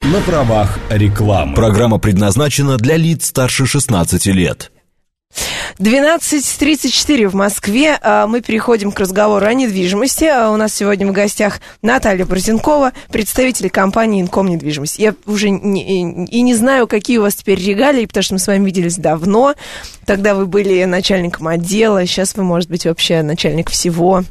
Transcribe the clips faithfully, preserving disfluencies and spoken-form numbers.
на правах рекламы. Программа предназначена для лиц старше шестнадцати лет. двенадцать тридцать четыре в Москве. Мы переходим к разговору о недвижимости. У нас сегодня в гостях Наталья Борзенкова, представитель компании «Инком Недвижимость». Я уже не, и не знаю, какие у вас теперь регалии, потому что мы с вами виделись давно. Тогда вы были начальником отдела, сейчас вы, может быть, вообще начальник всего.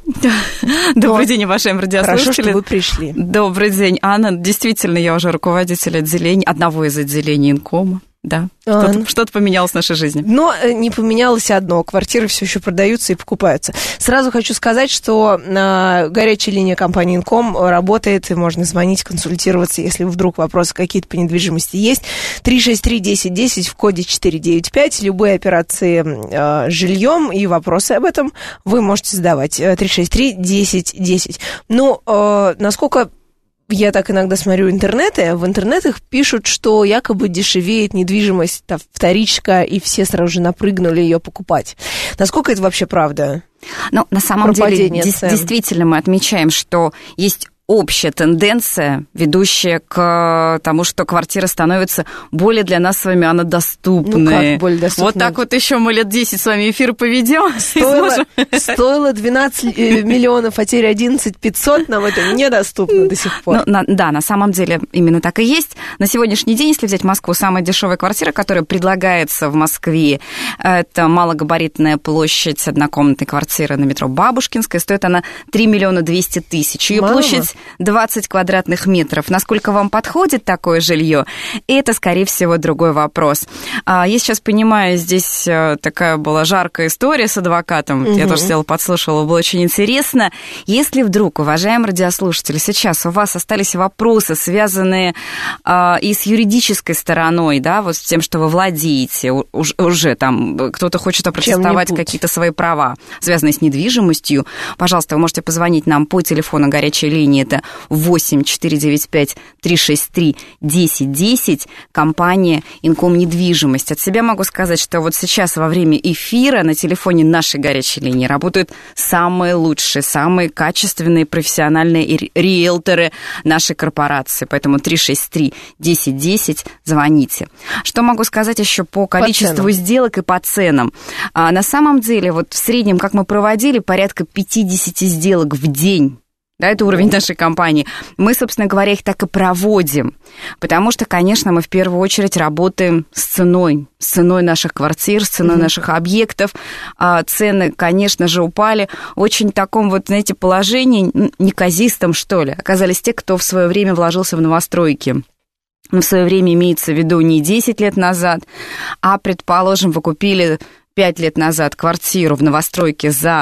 Добрый день, уважаемые радиослушатели. Хорошо, что вы пришли. Добрый день, Анна. Действительно, я уже руководитель отделения, одного из отделений Инкома. Да, а, что-то, что-то поменялось в нашей жизни. Но не поменялось одно. Квартиры все еще продаются и покупаются. Сразу хочу сказать, что э, горячая линия компании «Инком» работает, и можно звонить, консультироваться, если вдруг вопросы какие-то по недвижимости есть. три шесть три десять десять в коде четыре девять пять. Любые операции э, с жильем и вопросы об этом вы можете задавать. три шесть три десять десять. Ну, э, насколько... Я так иногда смотрю интернеты, в интернетах пишут, что якобы дешевеет недвижимость, та вторичка, и все сразу же напрыгнули ее покупать. Насколько это вообще правда? Ну, на самом деле, действительно мы отмечаем, что есть общая тенденция, ведущая к тому, что квартира становится более для нас с вами, она доступная. Ну как более доступная? Вот так вот еще мы лет десять с вами эфир поведем. Стоило, стоило двенадцать миллионов, а теперь одиннадцать пятьсот, нам это недоступно до сих пор. Ну, на, да, на самом деле именно так и есть. На сегодняшний день, если взять Москву, самая дешевая квартира, которая предлагается в Москве, это малогабаритная площадь однокомнатной квартиры на метро Бабушкинская, стоит она три миллиона двести тысяч. Ее площадь двадцать квадратных метров. Насколько вам подходит такое жилье? Это, скорее всего, другой вопрос. Я сейчас понимаю, здесь такая была жаркая история с адвокатом. Угу. Я тоже сидела, подслушала, было очень интересно. Если вдруг, уважаемые радиослушатели, сейчас у вас остались вопросы, связанные и с юридической стороной, да, вот с тем, что вы владеете, уже, уже там кто-то хочет опротестовать какие-то свои права, связанные с недвижимостью, пожалуйста, вы можете позвонить нам по телефону горячей линии. Это восемь четыре девять пять три шесть три десять десять, компания «Инком Недвижимость». От себя могу сказать, что вот сейчас во время эфира на телефоне нашей горячей линии работают самые лучшие, самые качественные профессиональные риэлторы нашей корпорации. Поэтому три шесть три десять десять, звоните. Что могу сказать еще по количеству по сделок и по ценам? А, на самом деле, вот в среднем, как мы проводили, порядка пятьдесят сделок в день. Да, это уровень нашей компании. Мы, собственно говоря, их так и проводим, потому что, конечно, мы в первую очередь работаем с ценой, с ценой наших квартир, с ценой mm-hmm. наших объектов. А цены, конечно же, упали в очень таком вот, знаете, положении неказистом, что ли. Оказались те, кто в свое время вложился в новостройки. В свое время имеется в виду не десять лет назад, а, предположим, вы купили... пять лет назад квартиру в новостройке за,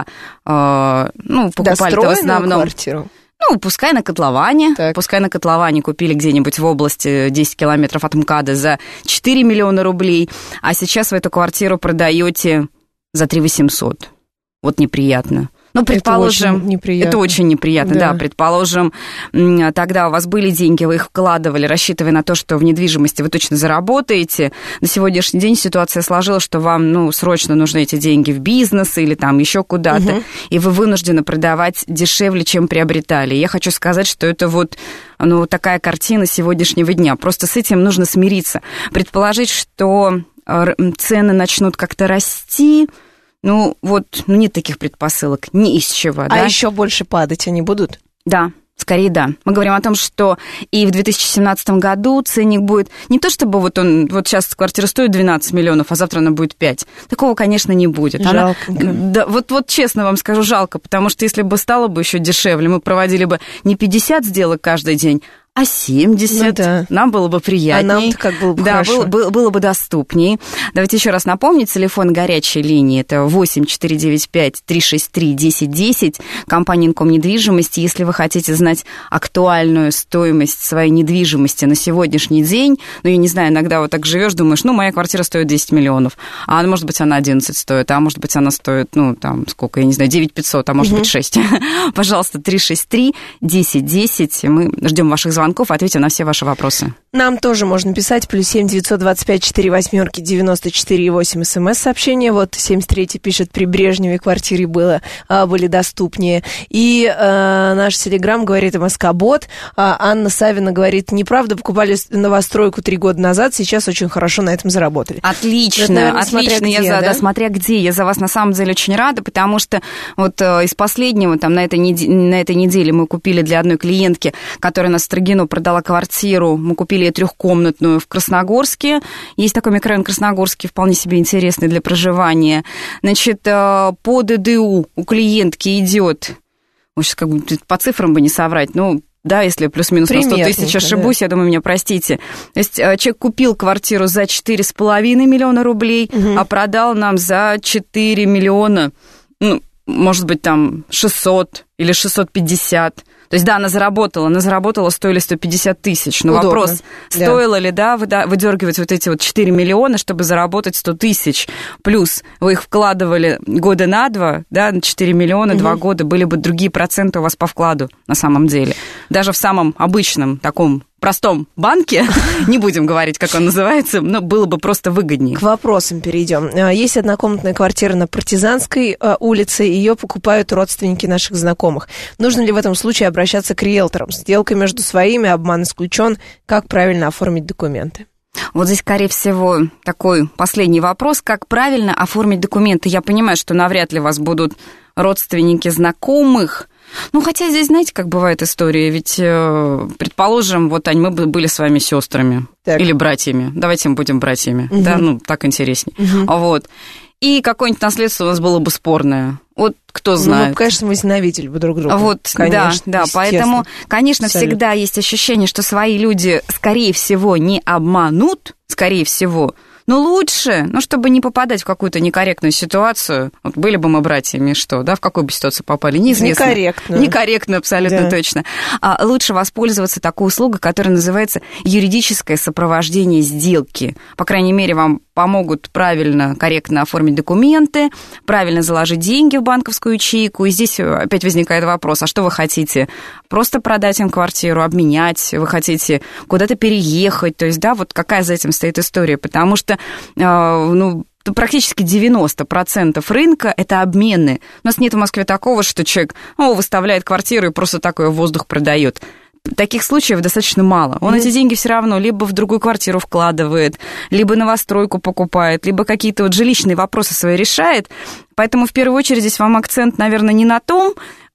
э, ну, покупали-то в основном... квартиру? Ну, пускай на котловане, так. пускай на котловане купили где-нибудь в области десять километров от МКАДа за четыре миллиона рублей, а сейчас вы эту квартиру продаете за три восемьсот. Вот неприятно. Ну, предположим, это очень неприятно. Это очень неприятно, да. да. Предположим, тогда у вас были деньги, вы их вкладывали, рассчитывая на то, что в недвижимости вы точно заработаете. На сегодняшний день ситуация сложилась, что вам, ну, срочно нужны эти деньги в бизнес или там еще куда-то, угу. и вы вынуждены продавать дешевле, чем приобретали. Я хочу сказать, что это вот, ну, такая картина сегодняшнего дня. Просто с этим нужно смириться. Предположить, что цены начнут как-то расти... Ну, вот, ну, нет таких предпосылок, ни из чего, а да? А еще больше падать они будут? Да, скорее да. Мы говорим о том, что и в две тысячи семнадцатом году ценник будет... Не то чтобы вот он... Вот сейчас квартира стоит двенадцать миллионов, а завтра она будет пять. Такого, конечно, не будет. Жалко. Она, да, вот, вот честно вам скажу, жалко, потому что если бы стало бы еще дешевле, мы проводили бы не пятьдесят сделок каждый день, а семьдесят, ну, да. нам было бы приятнее. А нам-то как было бы да, хорошо. Было, было, было бы доступнее. Давайте еще раз напомню, телефон горячей линии, это восемь четыре девять пять три шесть три десять десять, компания «Инком Недвижимость». Если вы хотите знать актуальную стоимость своей недвижимости на сегодняшний день, ну, я не знаю, иногда вот так живешь, думаешь, ну, моя квартира стоит десять миллионов, а может быть, она одиннадцать стоит, а может быть, она стоит, ну, там, сколько, я не знаю, девять пятьсот, а может угу. быть, шесть. Пожалуйста, три шесть три десять десять, мы ждем ваших звонков, ответим на все ваши вопросы. Нам тоже можно писать. Плюс семь девятьсот двадцать пять четыре восьмерки девяносто четыре восемь смс-сообщение. Вот семьдесят третий пишет, при Брежневе квартиры было, а, были доступнее. И а, наш телеграм говорит МСК-бот. А, Анна Савина говорит, неправда, покупали новостройку три года назад, сейчас очень хорошо на этом заработали. Отлично, это, наверное, отлично. Где, я за, да? Да, смотря где. Я за вас на самом деле очень рада, потому что вот э, из последнего, там, на этой, неде- на этой неделе мы купили для одной клиентки, которая на Строгино продала квартиру, мы купили трехкомнатную в Красногорске. Есть такой микрорайон Красногорский, вполне себе интересный для проживания. Значит, э, по ДДУ у клиентки идет, сейчас как бы по цифрам бы не соврать, ну, да, если плюс-минус на сто тысяч ошибусь, да. Я думаю, меня простите. То есть человек купил квартиру за четыре с половиной миллиона рублей, угу. а продал нам за четыре миллиона, ну, может быть, там шестьсот или шестьсот пятьдесят. То есть, да, она заработала, она заработала сто или сто пятьдесят тысяч. Но удобно. Вопрос, стоило да. ли, да, выдергивать вот эти вот четыре миллиона, чтобы заработать сто тысяч? Плюс вы их вкладывали года на два, да, на четыре миллиона, угу. два года, были бы другие проценты у вас по вкладу на самом деле. Даже в самом обычном таком простом банке, не будем говорить, как он называется, но было бы просто выгоднее. К вопросам перейдем. Есть однокомнатная квартира на Партизанской улице, ее покупают родственники наших знакомых. Нужно ли в этом случае обращаться к риэлторам? Сделка между своими, обман исключен. Как правильно оформить документы? Вот здесь, скорее всего, такой последний вопрос. Как правильно оформить документы? Я понимаю, что навряд ли вас будут родственники знакомых. Ну, хотя здесь, знаете, как бывает история, ведь, э, предположим, вот, Ань, мы были с вами сестрами или братьями, давайте мы будем братьями, угу. да, ну, так интереснее, угу. вот, и какое-нибудь наследство у нас было бы спорное, вот кто знает. Ну, мы, конечно, возненавидели бы друг друга. Вот, конечно, да, да, поэтому, конечно, абсолютно. Всегда есть ощущение, что свои люди, скорее всего, не обманут, скорее всего. Но лучше, ну, чтобы не попадать в какую-то некорректную ситуацию, вот были бы мы братьями, что, да, в какую бы ситуацию попали, неизвестно. Некорректно. Некорректно, абсолютно да. точно. А лучше воспользоваться такой услугой, которая называется юридическое сопровождение сделки. По крайней мере, вам помогут правильно, корректно оформить документы, правильно заложить деньги в банковскую ячейку. И здесь опять возникает вопрос, а что вы хотите? Просто продать им квартиру, обменять? Вы хотите куда-то переехать? То есть, да, вот какая за этим стоит история? Потому что, ну, практически девяносто процентов рынка – это обмены. У нас нет в Москве такого, что человек, о, выставляет квартиру и просто такое в воздух продает. Таких случаев достаточно мало. Он mm-hmm. эти деньги все равно либо в другую квартиру вкладывает, либо новостройку покупает, либо какие-то вот жилищные вопросы свои решает. Поэтому в первую очередь здесь вам акцент, наверное, не на том,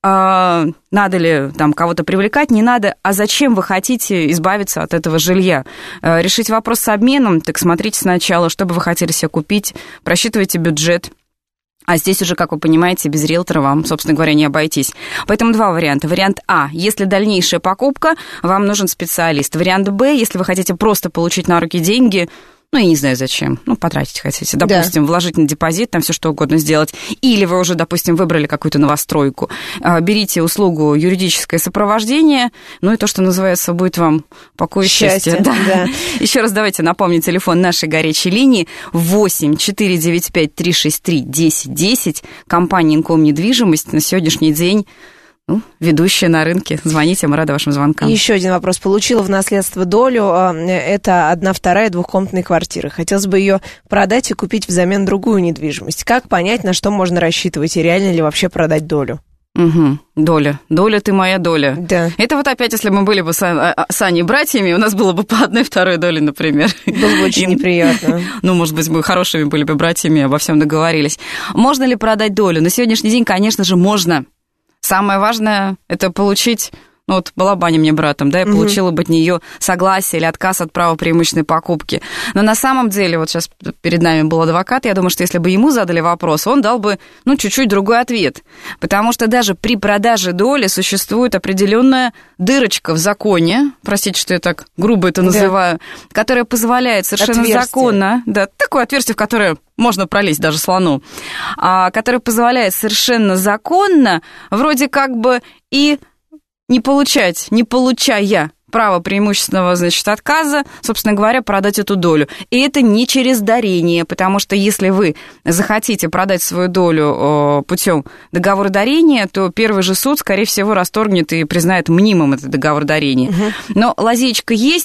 надо ли там кого-то привлекать, не надо, а зачем вы хотите избавиться от этого жилья. Решить вопрос с обменом, так смотрите сначала, что бы вы хотели себе купить, просчитывайте бюджет. А здесь уже, как вы понимаете, без риэлтора вам, собственно говоря, не обойтись. Поэтому два варианта. Вариант А. Если дальнейшая покупка, вам нужен специалист. Вариант Б. Если вы хотите просто получить на руки деньги, ну, я не знаю зачем, ну, потратить хотите, допустим, да. вложить на депозит, там все что угодно сделать, или вы уже, допустим, выбрали какую-то новостройку, берите услугу юридическое сопровождение, ну, и то, что называется, будет вам покой и счастье. счастье. Да. Да. Еще раз давайте напомним телефон нашей горячей линии восемь четыре девять пять три шесть три десять десять, компания Инком недвижимость на сегодняшний день. Ну, ведущая на рынке. Звоните, мы рады вашим звонкам. Еще один вопрос. Получила в наследство долю. Это одна вторая двухкомнатной квартиры. Хотелось бы ее продать и купить взамен другую недвижимость. Как понять, на что можно рассчитывать, и реально ли вообще продать долю? Угу. Доля. Доля, ты моя доля. Да. Это вот опять, если мы были бы с, с Аней братьями, у нас было бы по одной второй доле, например. Было бы очень неприятно. Ну, может быть, мы хорошими были бы братьями, обо всем договорились. Можно ли продать долю? На сегодняшний день, конечно же, можно. Самое важное – это получить, ну вот была Баня мне братом, да, я получила бы от нее согласие или отказ от права преимущественной покупки. Но на самом деле, вот сейчас перед нами был адвокат, я думаю, что если бы ему задали вопрос, он дал бы, ну, чуть-чуть другой ответ. Потому что даже при продаже доли существует определенная дырочка в законе, простите, что я так грубо это называю, да. которая позволяет совершенно отверстие. законно, да, такое отверстие, в которое можно пролезть даже слону, а, которое позволяет совершенно законно вроде как бы и не получать, не получая право преимущественного, значит, отказа, собственно говоря, продать эту долю. И это не через дарение, потому что если вы захотите продать свою долю путем договора дарения, то первый же суд, скорее всего, расторгнет и признает мнимым этот договор дарения. Угу. Но лазейка есть,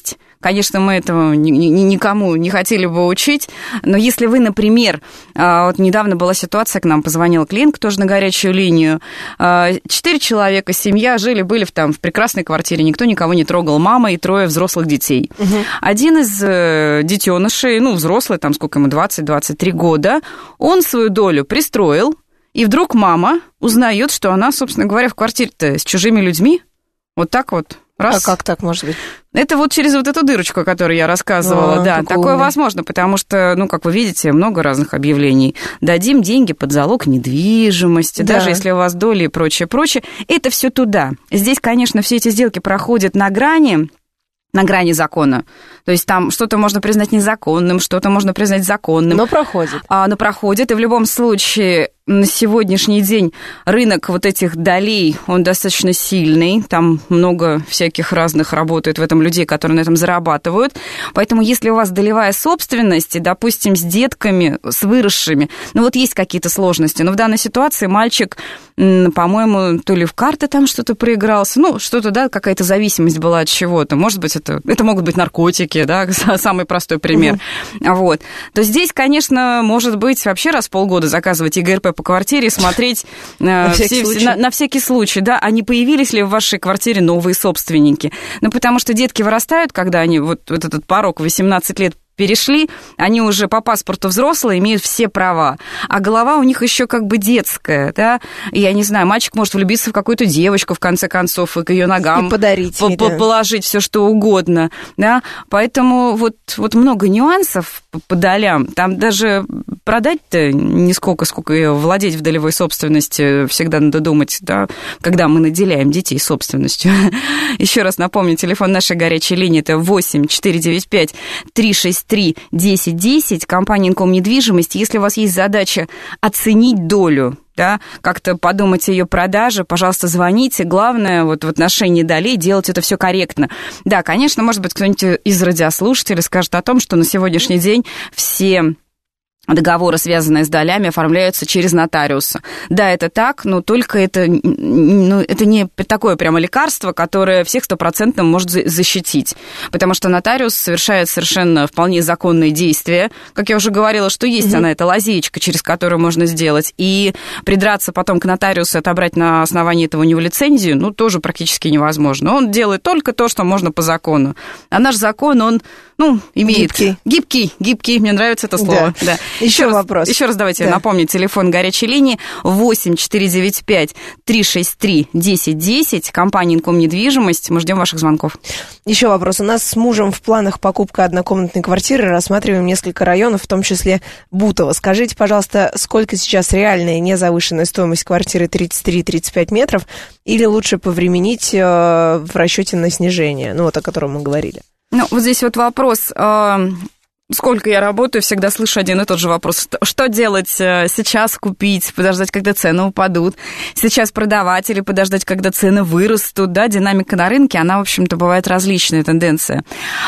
конечно, мы этого ни, ни, никому не хотели бы учить, но если вы, например, вот недавно была ситуация, к нам позвонил клиент тоже на горячую линию, четыре человека, семья, жили-были в, там, в прекрасной квартире, никто никого не трогал, мама и трое взрослых детей. Угу. Один из детенышей, ну, взрослый, там, сколько ему, двадцать-двадцать три года, он свою долю пристроил, и вдруг мама узнает, что она, собственно говоря, в квартире-то с чужими людьми. Вот так вот. Раз. А как так может быть? Это вот через вот эту дырочку, которую я рассказывала. А, да, такое умный. Возможно, потому что, ну, как вы видите, много разных объявлений. Дадим деньги под залог недвижимости, да. Даже если у вас доли и прочее, прочее. Это все туда. Здесь, конечно, все эти сделки проходят на грани, на грани закона. То есть там что-то можно признать незаконным, что-то можно признать законным. Но проходит. А, но проходит, и в любом случае на сегодняшний день рынок вот этих долей, он достаточно сильный, там много всяких разных работает в этом людей, которые на этом зарабатывают, поэтому если у вас долевая собственность, допустим, с детками, с выросшими, ну вот есть какие-то сложности, но в данной ситуации мальчик, по-моему, то ли в карты там что-то проигрался, ну, что-то, да, какая-то зависимость была от чего-то, может быть, это, это могут быть наркотики, да, самый простой пример, угу. Вот, то здесь, конечно, может быть, вообще раз в полгода заказывать ЕГРП по квартире, смотреть на, всякий все, случай. На, на всякий случай, да, а не появились ли в вашей квартире новые собственники. Ну, потому что детки вырастают, когда они вот, вот этот порог восемнадцать лет перешли, они уже по паспорту взрослые, имеют все права, а голова у них еще как бы детская, да, и я не знаю, мальчик может влюбиться в какую-то девочку, в конце концов, и к ее ногам и подарить ей, по- да. положить все что угодно, да, поэтому вот, вот много нюансов по, по долям, там даже продать-то не сколько, сколько ее владеть в долевой собственности, всегда надо думать, да, когда мы наделяем детей собственностью. Еще раз напомню, телефон нашей горячей линии это восемь четыре девять пять три шесть три десять десять, компания Инком недвижимость. Если у вас есть задача оценить долю, да, как-то подумать о ее продаже, пожалуйста, звоните. Главное, вот в отношении долей делать это все корректно. Да, конечно, может быть, кто-нибудь из радиослушателей скажет о том, что на сегодняшний день все договоры, связанные с долями, оформляются через нотариуса. Да, это так, но только это, ну, это не такое прямо лекарство, которое всех стопроцентно может защитить, потому что нотариус совершает совершенно вполне законные действия. Как я уже говорила, что есть mm-hmm. она, эта лазеечка, через которую можно сделать, и придраться потом к нотариусу и отобрать на основании этого у него лицензию, ну, тоже практически невозможно. Он делает только то, что можно по закону. А наш закон, он, ну, имеет... Гибкий. Гибкий, гибкий, мне нравится это слово, да. да. Еще, еще вопрос. Еще раз давайте да. напомню, телефон горячей линии восемь четыре девять пять три шесть три десять десять, компания Инком недвижимость. Мы ждем ваших звонков. Еще вопрос. У нас с мужем в планах покупка однокомнатной квартиры, рассматриваем несколько районов, в том числе Бутово. Скажите, пожалуйста, сколько сейчас реальная незавышенная стоимость квартиры тридцать три - тридцать пять метров, или лучше повременить э, в расчете на снижение, ну вот о котором мы говорили? Ну, вот здесь вот вопрос... Э... Сколько я работаю, всегда слышу один и тот же вопрос. Что делать сейчас, купить, подождать, когда цены упадут, сейчас продавать или подождать, когда цены вырастут, да, динамика на рынке, она, в общем-то, бывает различная тенденция.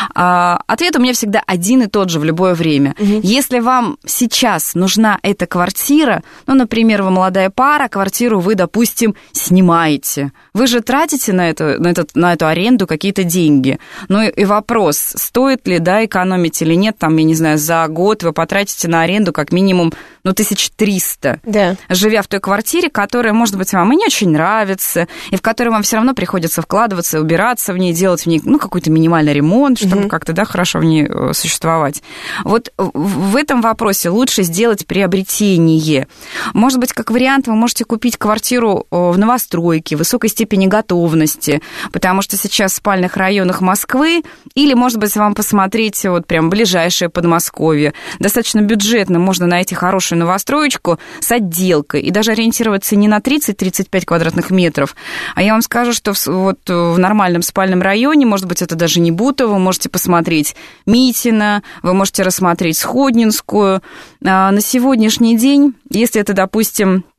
Ответ у меня всегда один и тот же в любое время. Угу. Если вам сейчас нужна эта квартира, ну, например, вы молодая пара, квартиру вы, допустим, снимаете, вы же тратите на эту, на этот, на эту аренду какие-то деньги. Ну и вопрос, стоит ли, да, экономить или нет, там, я не знаю, за год вы потратите на аренду как минимум, ну, тысяч триста, да. живя в той квартире, которая, может быть, вам и не очень нравится, и в которой вам все равно приходится вкладываться, убираться в ней, делать в ней, ну, какой-то минимальный ремонт, чтобы mm-hmm. как-то, да, хорошо в ней существовать. Вот в этом вопросе лучше сделать приобретение. Может быть, как вариант, вы можете купить квартиру в новостройке, высокой степени готовности, потому что сейчас в спальных районах Москвы, или, может быть, вам посмотреть вот прям ближайшее Подмосковье. Достаточно бюджетно можно найти хорошую новостроечку с отделкой и даже ориентироваться не на тридцать - тридцать пять квадратных метров, а я вам скажу, что в, вот в нормальном спальном районе, может быть, это даже не Бутово, вы можете посмотреть Митино, вы можете рассмотреть Сходнинскую. А на сегодняшний день, если это, допустим,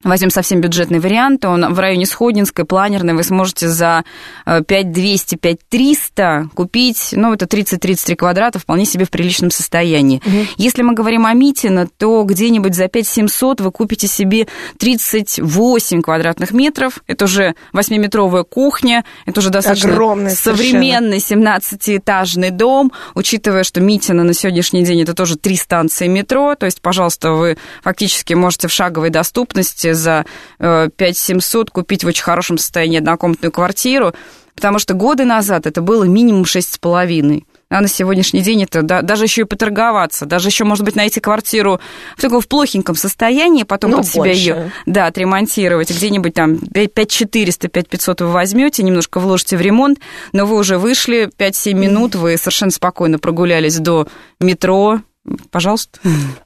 Возьмем совсем бюджетный вариант, он в районе Сходнинской, Планерной, вы сможете за пять двести - пять триста купить, ну, это тридцать - тридцать три квадрата, вполне себе в приличном состоянии. Угу. Если мы говорим о Митино, то где-нибудь за пять семьсот вы купите себе тридцать восемь квадратных метров, это уже восьмиметровая кухня, это уже достаточно огромный, современный семнадцатиэтажный дом, учитывая, что Митино на сегодняшний день это тоже три станции метро, то есть, пожалуйста, вы фактически можете в шаговой доступности за пять семьсот купить в очень хорошем состоянии однокомнатную квартиру, потому что годы назад это было минимум шесть с половиной. А на сегодняшний день это да, даже еще и поторговаться, даже еще, может быть, найти квартиру в таком в плохеньком состоянии, потом ну, под себя ее да, отремонтировать, где-нибудь там пять четыреста - пять пятьсот вы возьмете, немножко вложите в ремонт, но вы уже вышли пять-семь минут, вы совершенно спокойно прогулялись до метро. Пожалуйста.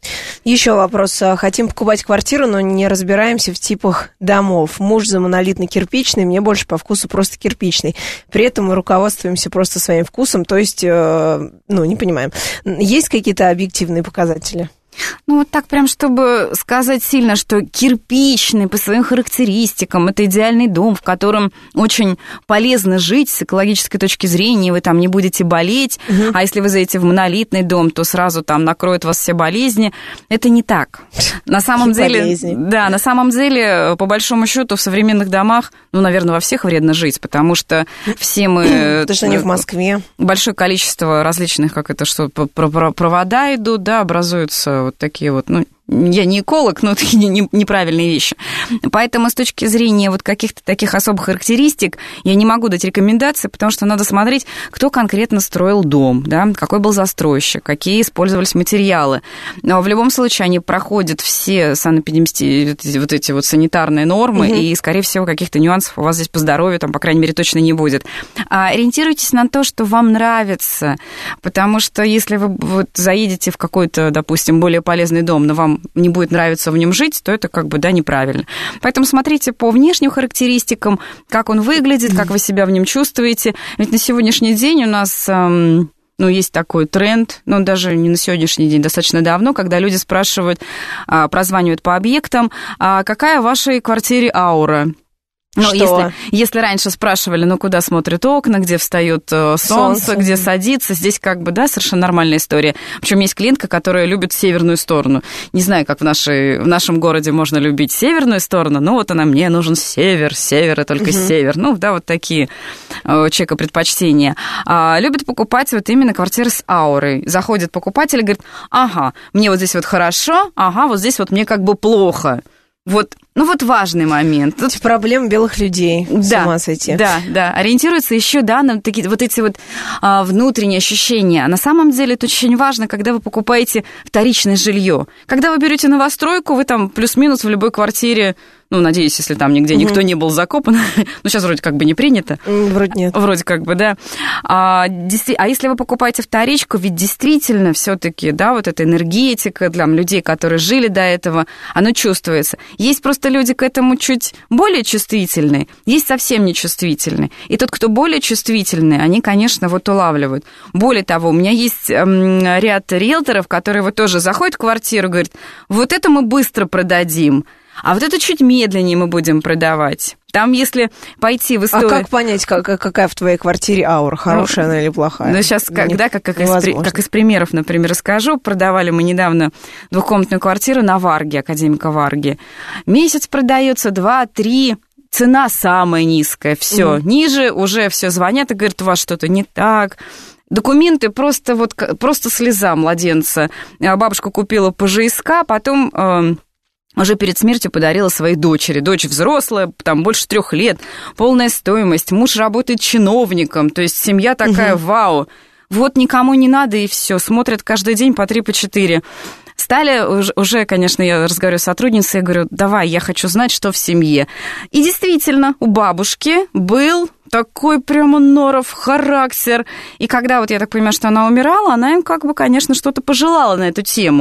Еще вопрос. Хотим покупать квартиру, но не разбираемся в типах домов. Муж за монолитно-кирпичный, мне больше по вкусу просто кирпичный. При этом мы руководствуемся просто своим вкусом, то есть, ну, не понимаем. Есть какие-то объективные показатели? Ну, вот так прям, чтобы сказать сильно, что кирпичный по своим характеристикам, это идеальный дом, в котором очень полезно жить с экологической точки зрения, вы там не будете болеть, угу. А если вы заедете в монолитный дом, то сразу там накроют вас все болезни. Это не так. На самом деле, да, на самом деле, по большому счету, в современных домах, ну, наверное, во всех вредно жить, потому что все мы... Потому что они в Москве. Большое количество различных, как это, что провода идут, да, образуются вот такие вот, ну, я не эколог, но такие неправильные вещи. Поэтому с точки зрения вот каких-то таких особых характеристик я не могу дать рекомендации, потому что надо смотреть, кто конкретно строил дом, да, какой был застройщик, какие использовались материалы. Но в любом случае они проходят все санэпидемические вот эти вот санитарные нормы, угу. И, скорее всего, каких-то нюансов у вас здесь по здоровью, там, по крайней мере, точно не будет. А ориентируйтесь на то, что вам нравится, потому что если вы вот заедете в какой-то, допустим, более полезный дом, но вам не будет нравиться в нем жить, то это как бы, да, неправильно. Поэтому смотрите по внешним характеристикам, как он выглядит, как вы себя в нем чувствуете. Ведь на сегодняшний день у нас... Эм, ну, есть такой тренд, но даже не на сегодняшний день, достаточно давно, когда люди спрашивают, а, прозванивают по объектам, а какая в вашей квартире аура? Ну, если, если раньше спрашивали, ну, куда смотрят окна, где встает солнце, солнце, где садится, здесь как бы, да, совершенно нормальная история. Причем есть клиентка, которая любит северную сторону. Не знаю, как в, нашей, в нашем городе можно любить северную сторону, но вот она, мне нужен север, север и только угу. север. Ну, да, вот такие у человека предпочтения. А, любит покупать вот именно квартиры с аурой. Заходит покупатель и говорит, ага, мне вот здесь вот хорошо, ага, вот здесь вот мне как бы плохо. Вот, ну вот важный момент. Тут проблемы белых людей, да, с ума сойти. Да, да, ориентируется еще, да, на такие, вот эти вот а, внутренние ощущения. На самом деле это очень важно, когда вы покупаете вторичное жилье. Когда вы берете новостройку, вы там плюс-минус в любой квартире, ну, надеюсь, если там нигде угу. никто не был закопан, ну, сейчас вроде как бы не принято. Вроде нет. Вроде как бы, да. А, а если вы покупаете вторичку, ведь действительно все-таки, да, вот эта энергетика для людей, которые жили до этого, оно чувствуется. Есть просто люди к этому чуть более чувствительные, есть совсем нечувствительные. И тот, кто более чувствительный, они, конечно, вот улавливают. Более того, у меня есть эм, ряд риэлторов, которые вот тоже заходят в квартиру, говорят, вот это мы быстро продадим, а вот это чуть медленнее мы будем продавать. Там, если пойти в историю... А как понять, как, какая в твоей квартире аура, хорошая ну, она или плохая? Ну, сейчас, как, да, как, как, из, как из примеров, например, расскажу. Продавали мы недавно двухкомнатную квартиру на Варге, академика Варги. Месяц продается, два, три... Цена самая низкая, все. Угу. Ниже уже все звонят и говорят, у вас что-то не так. Документы просто вот просто слеза младенца. Бабушка купила по ЖСК, потом... Э, уже перед смертью подарила своей дочери. Дочь взрослая, там больше трех лет, полная стоимость. Муж работает чиновником, то есть семья такая, угу. вау. Вот никому не надо, и все. Смотрят каждый день по три, по четыре. Стали уже, уже, конечно, я разговариваю с сотрудницей, я говорю, давай, я хочу знать, что в семье. И действительно, у бабушки был такой прямо норов характер. И когда вот я так понимаю, что она умирала, она им как бы, конечно, что-то пожелала на эту тему.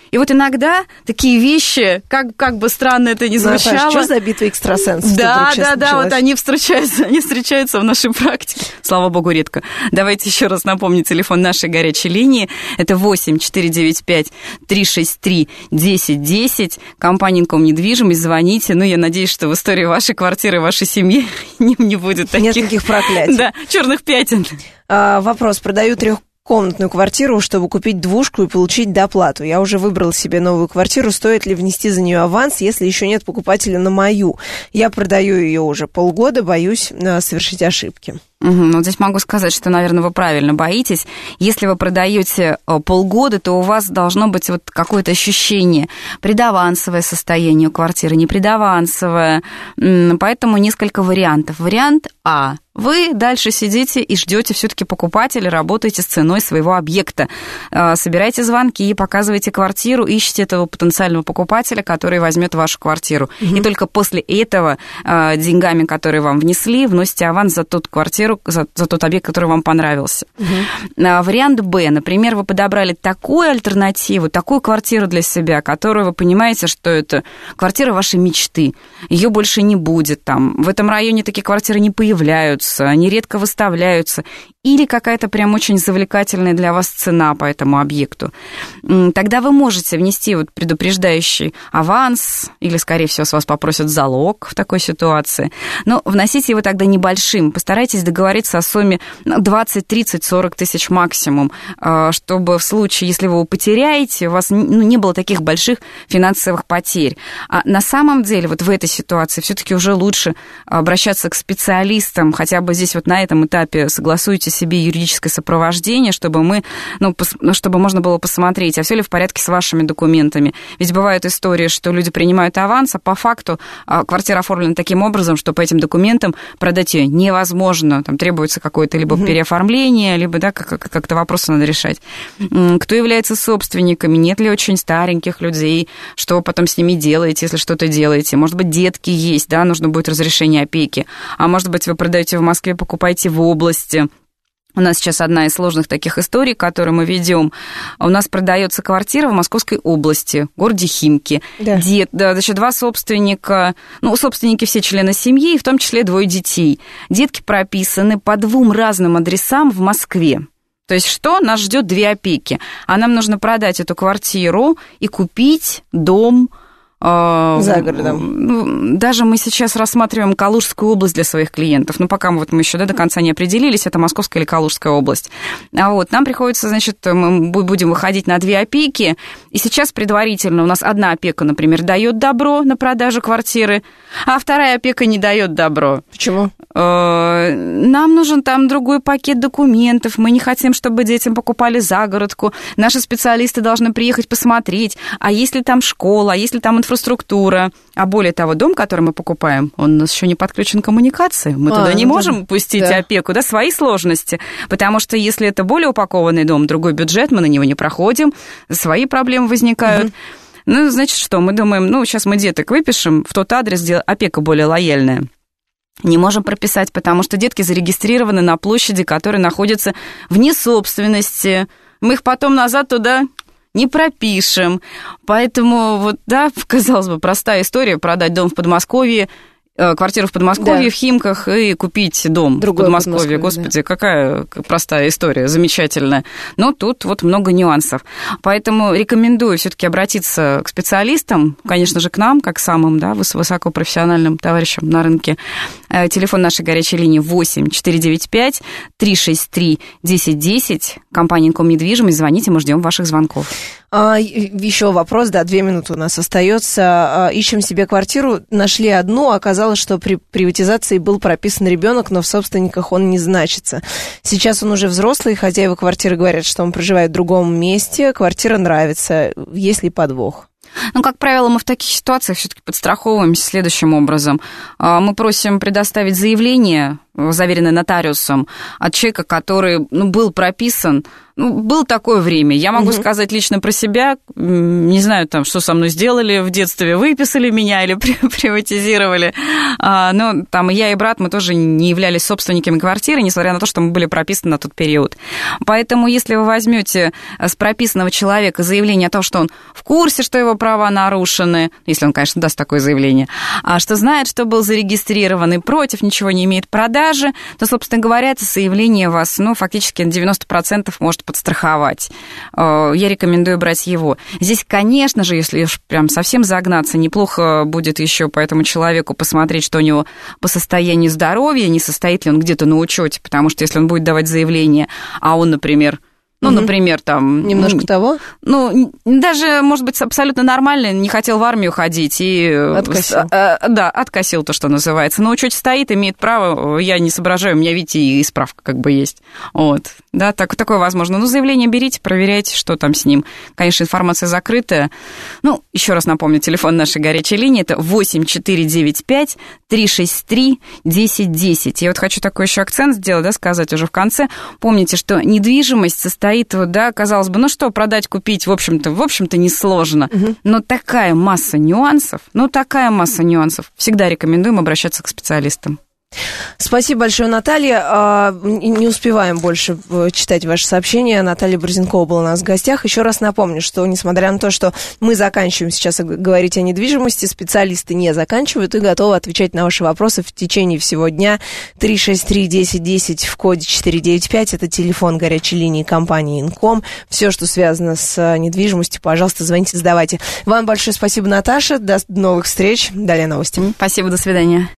И вот иногда такие вещи, как, как бы странно это ни звучало... Наташа, что за битва экстрасенсов? Да, да, да, вот они встречаются, они встречаются в нашей практике. Слава богу, редко. Давайте еще раз напомню телефон нашей горячей линии. Это восемь четыре девять пять три шесть три десять десять. Компания Инком недвижимость. Звоните. Ну, я надеюсь, что в истории вашей квартиры, вашей семьи не, не будет таких... Нет таких проклятий. Да, черных пятен. А, вопрос. Продаю трех комнатную квартиру, чтобы купить двушку и получить доплату. Я уже выбрала себе новую квартиру. Стоит ли внести за нее аванс, если еще нет покупателя на мою? Я продаю ее уже полгода, боюсь совершить ошибки. Угу, ну, здесь могу сказать, что, наверное, вы правильно боитесь. Если вы продаете полгода, то у вас должно быть вот какое-то ощущение предавансовое состояние у квартиры, не предавансовое. Поэтому несколько вариантов. Вариант А. Вы дальше сидите и ждете все-таки покупателя, работаете с ценой своего объекта. Собираете звонки, показываете квартиру, ищете этого потенциального покупателя, который возьмет вашу квартиру. Угу. И только после этого деньгами, которые вам внесли, вносите аванс за ту квартиру, За, за тот объект, который вам понравился. Угу. А, вариант Б. Например, вы подобрали такую альтернативу, такую квартиру для себя, которую вы понимаете, что это квартира вашей мечты. Ее больше не будет там. В этом районе такие квартиры не появляются, они редко выставляются. Или какая-то прям очень завлекательная для вас цена по этому объекту. Тогда вы можете внести вот предупреждающий аванс, или, скорее всего, с вас попросят залог в такой ситуации. Но вносите его тогда небольшим. Постарайтесь договориться о сумме двадцать, тридцать, сорок тысяч максимум, чтобы в случае, если вы его потеряете, у вас ну, не было таких больших финансовых потерь. А на самом деле вот в этой ситуации все-таки уже лучше обращаться к специалистам, хотя бы здесь вот на этом этапе согласуйте себе юридическое сопровождение, чтобы мы, ну, чтобы можно было посмотреть, а все ли в порядке с вашими документами. Ведь бывают истории, что люди принимают аванс, а по факту квартира оформлена таким образом, что по этим документам продать ее невозможно. Там требуется какое-то либо mm-hmm. переоформление, либо да, как- как-то вопросы надо решать. Кто является собственниками? Нет ли очень стареньких людей? Что вы потом с ними делаете, если что-то делаете? Может быть, детки есть, да, нужно будет разрешение опеки. А может быть, вы продаете в Москве, покупаете в области. У нас сейчас одна из сложных таких историй, которую мы ведем. У нас продается квартира в Московской области, в городе Химки. Да. Дед, да, значит, два собственника, ну, собственники все члены семьи, в том числе двое детей. Детки прописаны по двум разным адресам в Москве. То есть что? Нас ждет две опеки. А нам нужно продать эту квартиру и купить дом за городом. Даже мы сейчас рассматриваем Калужскую область для своих клиентов. Ну, пока мы, вот, мы еще да, до конца не определились, это Московская или Калужская область. А вот нам приходится, значит, мы будем выходить на две опеки. И сейчас предварительно у нас одна опека, например, дает добро на продажу квартиры, а вторая опека не дает добро. Почему? Нам нужен там другой пакет документов. Мы не хотим, чтобы детям покупали загородку. Наши специалисты должны приехать посмотреть, а есть ли там школа, а есть ли там инфраструктура. А более того, дом, который мы покупаем, он у нас еще не подключен к коммуникации. Мы а, туда не да. можем пустить да. опеку, да, свои сложности. Потому что если это более упакованный дом, другой бюджет, мы на него не проходим, свои проблемы возникают. Угу. Ну, значит, что? Мы думаем, ну, сейчас мы деток выпишем в тот адрес, где опека более лояльная. Не можем прописать, потому что детки зарегистрированы на площади, которая находится вне собственности. Мы их потом назад туда не пропишем. Поэтому, вот, да, казалось бы, простая история, продать дом в Подмосковье, квартиру в Подмосковье, да. в Химках и купить дом Другое в Подмосковье. Господи, да. какая простая история, замечательная. Но тут вот много нюансов. Поэтому рекомендую все-таки обратиться к специалистам, конечно же, к нам, как самым да, высокопрофессиональным товарищам на рынке. Телефон нашей горячей линии восемь четыре девять пять три шесть три десять десять. Компания Инком недвижимость. Звоните, мы ждем ваших звонков. А, еще вопрос, да, две минуты у нас остается. Ищем себе квартиру, нашли одну, оказалось, что при приватизации был прописан ребенок, но в собственниках он не значится. Сейчас он уже взрослый, хозяева квартиры говорят, что он проживает в другом месте, квартира нравится. Есть ли подвох? Ну, как правило, мы в таких ситуациях все-таки подстраховываемся следующим образом. Мы просим предоставить заявление, заверенное нотариусом, от человека, который ну, был прописан Ну, было такое время. Я могу Угу. сказать лично про себя. Не знаю, там, что со мной сделали в детстве. Выписали меня или приватизировали. Но там я и брат, мы тоже не являлись собственниками квартиры, несмотря на то, что мы были прописаны на тот период. Поэтому, если вы возьмете с прописанного человека заявление о том, что он в курсе, что его права нарушены, если он, конечно, даст такое заявление, а что знает, что был зарегистрирован и против, ничего не имеет продажи, то, собственно говоря, это заявление вас, ну, фактически на девяносто процентов может подстраховать. Я рекомендую брать его. Здесь, конечно же, если уж прям совсем загнаться, неплохо будет еще по этому человеку посмотреть, что у него по состоянию здоровья, не состоит ли он где-то на учете, потому что если он будет давать заявление, а он, например, ну, угу. например, там... Немножко того? Ну, даже, может быть, абсолютно нормально, не хотел в армию ходить и... Откосил. Да, откосил то, что называется. На учете стоит, имеет право, я не соображаю, у меня, видите, и справка как бы есть. Вот, да, так, такое возможно. Ну, заявление берите, проверяйте, что там с ним. Конечно, информация закрытая. Ну, еще раз напомню, телефон нашей горячей линии, это восемь четыре девять пять три шесть три десять десять. Я вот хочу такой еще акцент сделать, да, сказать уже в конце. Помните, что недвижимость состоит Стоит, да, казалось бы, ну что, продать, купить, в общем-то, в общем-то, несложно. Угу. Но такая масса нюансов, ну такая масса нюансов. Всегда рекомендуем обращаться к специалистам. Спасибо большое, Наталья. Не успеваем больше читать ваши сообщения. Наталья Борзенкова была у нас в гостях. Еще раз напомню, что несмотря на то, что мы заканчиваем сейчас говорить о недвижимости, специалисты не заканчивают и готовы отвечать на ваши вопросы в течение всего дня. три шесть три десять десять в коде четыре девять пять. Это телефон горячей линии компании Инком. Все, что связано с недвижимостью, пожалуйста, звоните, задавайте. Вам большое спасибо, Наташа. До новых встреч. Далее новости. Спасибо, до свидания.